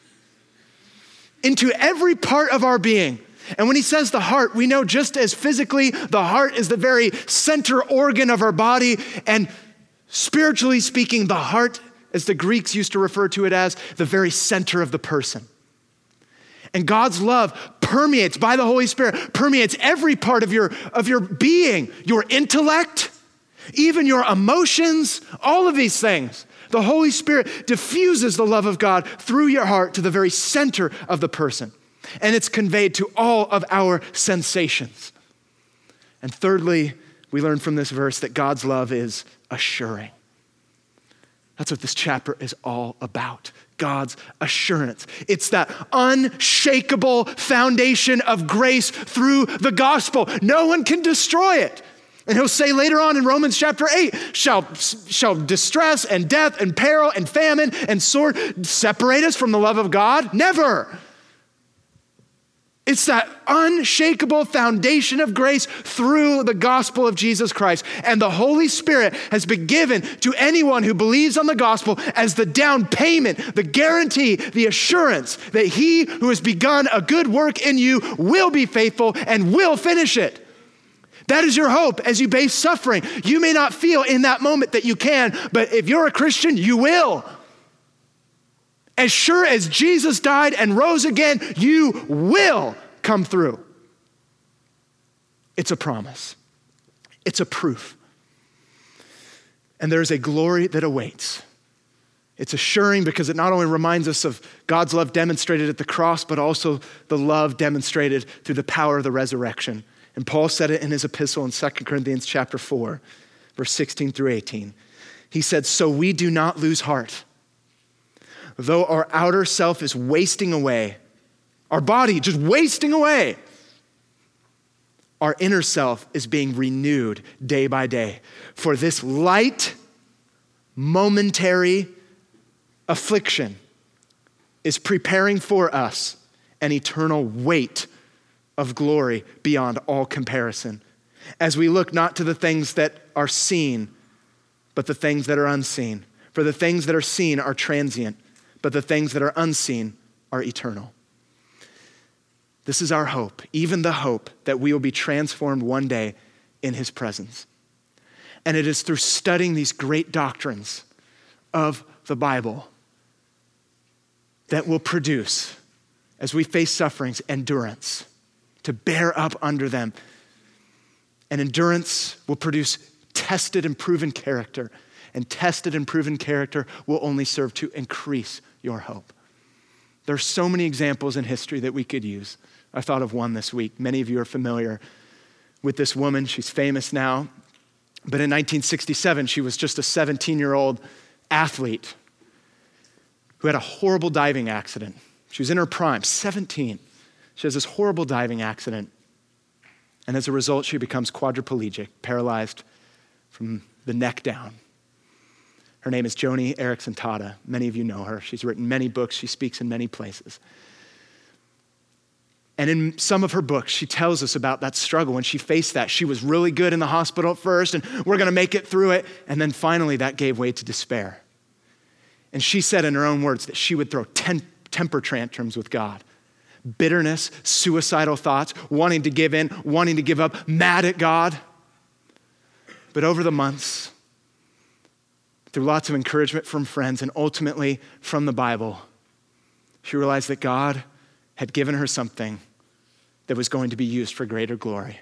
[SPEAKER 2] into every part of our being. And when he says the heart, we know just as physically, the heart is the very center organ of our body. And spiritually speaking, the heart, as the Greeks used to refer to it as, the very center of the person. And God's love permeates, by the Holy Spirit, permeates every part of your being, your intellect, even your emotions, all of these things. The Holy Spirit diffuses the love of God through your heart to the very center of the person. And it's conveyed to all of our sensations. And thirdly, we learn from this verse that God's love is assuring. That's what this chapter is all about. God's assurance. It's that unshakable foundation of grace through the gospel. No one can destroy it. And he'll say later on in Romans chapter 8, shall distress and death and peril and famine and sword separate us from the love of God? Never. It's that unshakable foundation of grace through the gospel of Jesus Christ. And the Holy Spirit has been given to anyone who believes on the gospel as the down payment, the guarantee, the assurance that he who has begun a good work in you will be faithful and will finish it. That is your hope as you face suffering. You may not feel in that moment that you can, but if you're a Christian, you will. As sure as Jesus died and rose again, you will come through. It's a promise. It's a proof. And there's a glory that awaits. It's assuring because it not only reminds us of God's love demonstrated at the cross, but also the love demonstrated through the power of the resurrection. And Paul said it in his epistle in 2 Corinthians chapter 4, verse 16 through 18. He said, so we do not lose heart. Though our outer self is wasting away, our body just wasting away, our inner self is being renewed day by day. For this light, momentary affliction is preparing for us an eternal weight of glory beyond all comparison, as we look not to the things that are seen, but the things that are unseen. For the things that are seen are transient, but the things that are unseen are eternal. This is our hope, even the hope that we will be transformed one day in his presence. And it is through studying these great doctrines of the Bible that will produce, as we face sufferings, endurance, to bear up under them. And endurance will produce tested and proven character. And tested and proven character will only serve to increase your hope. There are so many examples in history that we could use. I thought of one this week. Many of you are familiar with this woman. She's famous now. But in 1967, she was just a 17-year-old athlete who had a horrible diving accident. She was in her prime, 17. She has this horrible diving accident. And as a result, she becomes quadriplegic, paralyzed from the neck down. Her name is Joni Eareckson Tada. Many of you know her. She's written many books. She speaks in many places. And in some of her books, she tells us about that struggle when she faced that. She was really good in the hospital at first, and we're going to make it through it. And then finally, that gave way to despair. And she said in her own words that she would throw temper tantrums with God. Bitterness, suicidal thoughts, wanting to give in, wanting to give up, mad at God. But over the months, through lots of encouragement from friends and ultimately from the Bible, she realized that God had given her something that was going to be used for greater glory.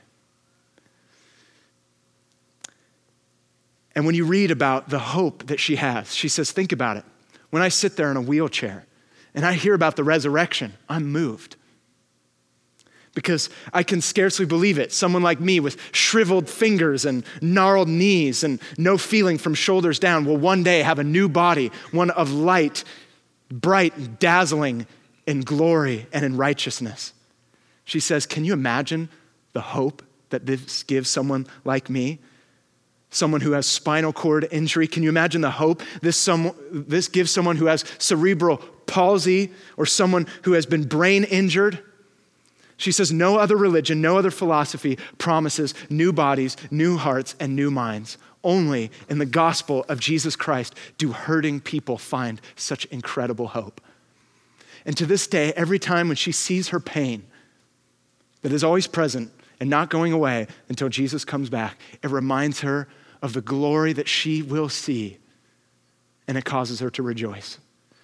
[SPEAKER 2] And when you read about the hope that she has, she says, think about it. When I sit there in a wheelchair and I hear about the resurrection, I'm moved. because I can scarcely believe it. Someone like me with shriveled fingers and gnarled knees and no feeling from shoulders down will one day have a new body, one of light, bright, dazzling in glory and in righteousness. She says, can you imagine the hope that this gives someone like me? Someone who has spinal cord injury. Can you imagine the hope this gives someone who has cerebral palsy or someone who has been brain injured? She says, no other religion, no other philosophy promises new bodies, new hearts, and new minds. Only in the gospel of Jesus Christ do hurting people find such incredible hope. And to this day, every time when she sees her pain that is always present and not going away until Jesus comes back, it reminds her of the glory that she will see, and it causes her to rejoice.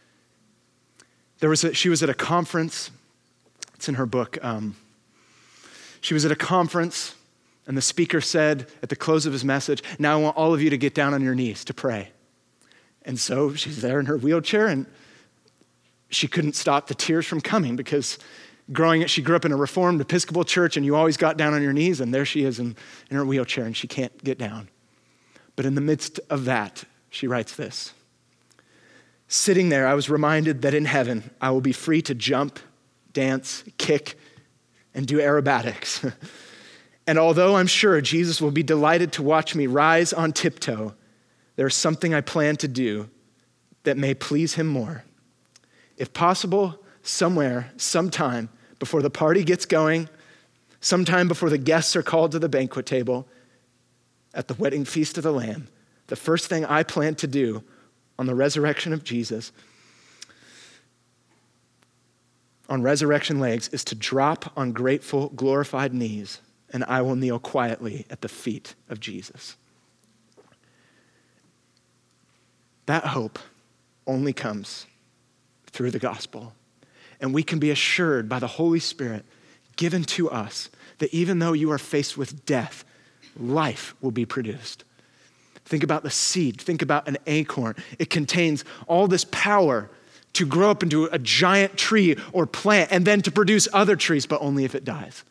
[SPEAKER 2] She was at a conference. It's in her book. She was at a conference, and the speaker said at the close of his message, now I want all of you to get down on your knees to pray. And so she's there in her wheelchair, and she couldn't stop the tears from coming because she grew up in a Reformed Episcopal church, and you always got down on your knees, and there she is in her wheelchair, and she can't get down. But in the midst of that, she writes this. Sitting there, I was reminded that in heaven, I will be free to jump, dance, kick, and do aerobatics. And although I'm sure Jesus will be delighted to watch me rise on tiptoe, there's something I plan to do that may please him more. If possible, somewhere, sometime before the party gets going, sometime before the guests are called to the banquet table, at the wedding feast of the Lamb, the first thing I plan to do on the resurrection of Jesus, on resurrection legs, is to drop on grateful, glorified knees, and I will kneel quietly at the feet of Jesus. That hope only comes through the gospel. And we can be assured by the Holy Spirit given to us that even though you are faced with death, life will be produced. Think about the seed. Think about an acorn. It contains all this power to grow up into a giant tree or plant and then to produce other trees, but only if it dies.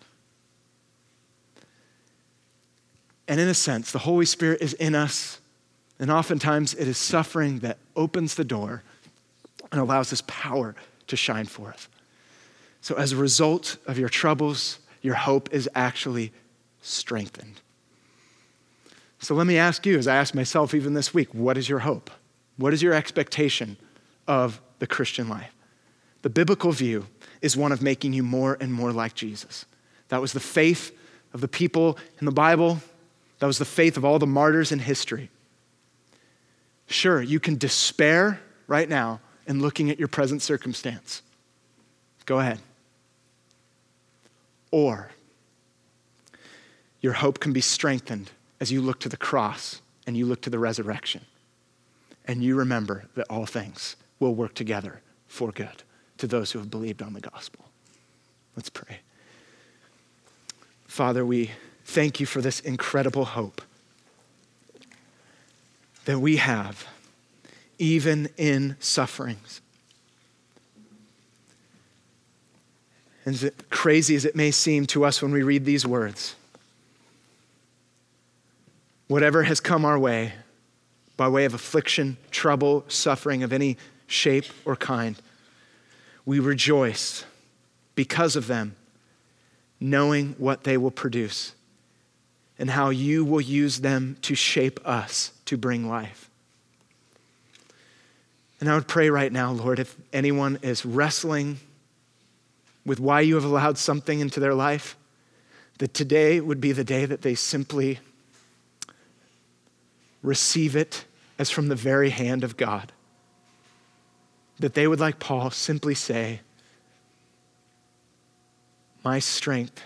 [SPEAKER 2] And in a sense, the Holy Spirit is in us, and oftentimes it is suffering that opens the door and allows this power to shine forth. So as a result of your troubles, your hope is actually strengthened. So let me ask you, as I ask myself even this week, what is your hope? What is your expectation of the Christian life? The biblical view is one of making you more and more like Jesus. That was the faith of the people in the Bible. That was the faith of all the martyrs in history. Sure, you can despair right now in looking at your present circumstance. Go ahead. Or your hope can be strengthened as you look to the cross and you look to the resurrection. And you remember that all things will work together for good to those who have believed on the gospel. Let's pray. Father, we thank you for this incredible hope that we have even in sufferings. And as crazy as it may seem to us when we read these words, whatever has come our way, by way of affliction, trouble, suffering of any shape or kind, we rejoice because of them, knowing what they will produce and how you will use them to shape us to bring life. And I would pray right now, Lord, if anyone is wrestling with why you have allowed something into their life, that today would be the day that they simply receive it as from the very hand of God. That they would, like Paul, simply say, my strength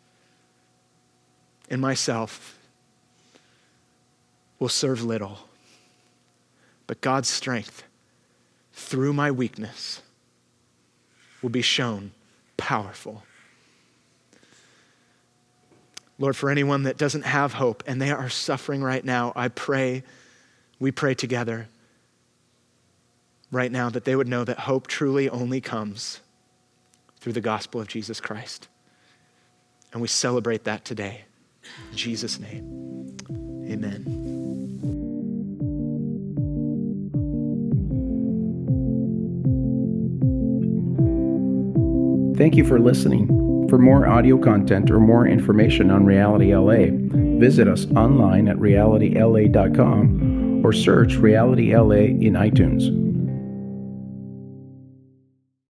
[SPEAKER 2] in myself will serve little, but God's strength through my weakness will be shown powerful. Lord, for anyone that doesn't have hope and they are suffering right now, we pray together right now that they would know that hope truly only comes through the gospel of Jesus Christ. And we celebrate that today. In Jesus' name, amen.
[SPEAKER 1] Thank you for listening. For more audio content or more information on Reality LA, visit us online at realityla.com or search Reality LA in iTunes.